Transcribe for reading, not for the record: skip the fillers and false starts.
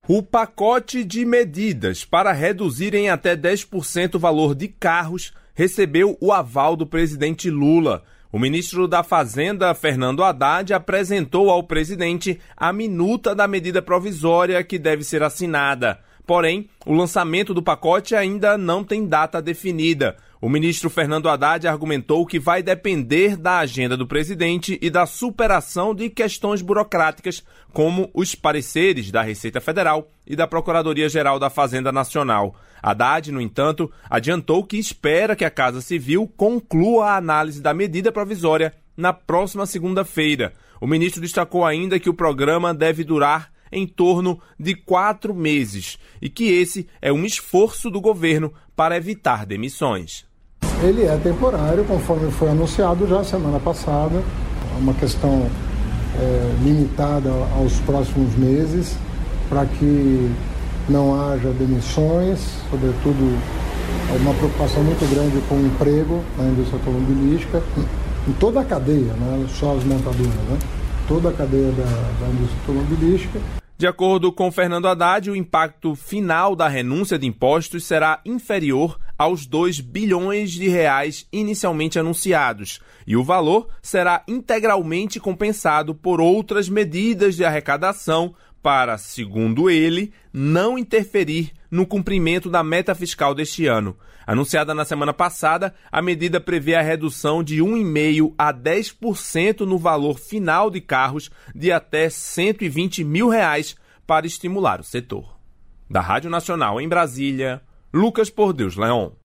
O pacote de medidas para reduzir em até 10% o valor de carros recebeu o aval do presidente Lula. O ministro da Fazenda, Fernando Haddad, apresentou ao presidente a minuta da medida provisória que deve ser assinada. Porém, o lançamento do pacote ainda não tem data definida. O ministro Fernando Haddad argumentou que vai depender da agenda do presidente e da superação de questões burocráticas, como os pareceres da Receita Federal e da Procuradoria-Geral da Fazenda Nacional. Haddad, no entanto, adiantou que espera que a Casa Civil conclua a análise da medida provisória na próxima segunda-feira. O ministro destacou ainda que o programa deve durar em torno de 4 meses e que esse é um esforço do governo para evitar demissões. Ele é temporário, conforme foi anunciado já semana passada, uma questão limitada aos próximos meses, para que não haja demissões, sobretudo uma preocupação muito grande com o emprego na indústria automobilística, em toda a cadeia, não é só as montadoras, né? Toda a cadeia da indústria automobilística. De acordo com Fernando Haddad, o impacto final da renúncia de impostos será inferior aos 2 bilhões de reais inicialmente anunciados, e o valor será integralmente compensado por outras medidas de arrecadação para, segundo ele, não interferir no cumprimento da meta fiscal deste ano. Anunciada na semana passada, a medida prevê a redução de 1,5% a 10% no valor final de carros de até R$ 120 mil para estimular o setor. Da Rádio Nacional em Brasília, Lucas Por Deus Leon.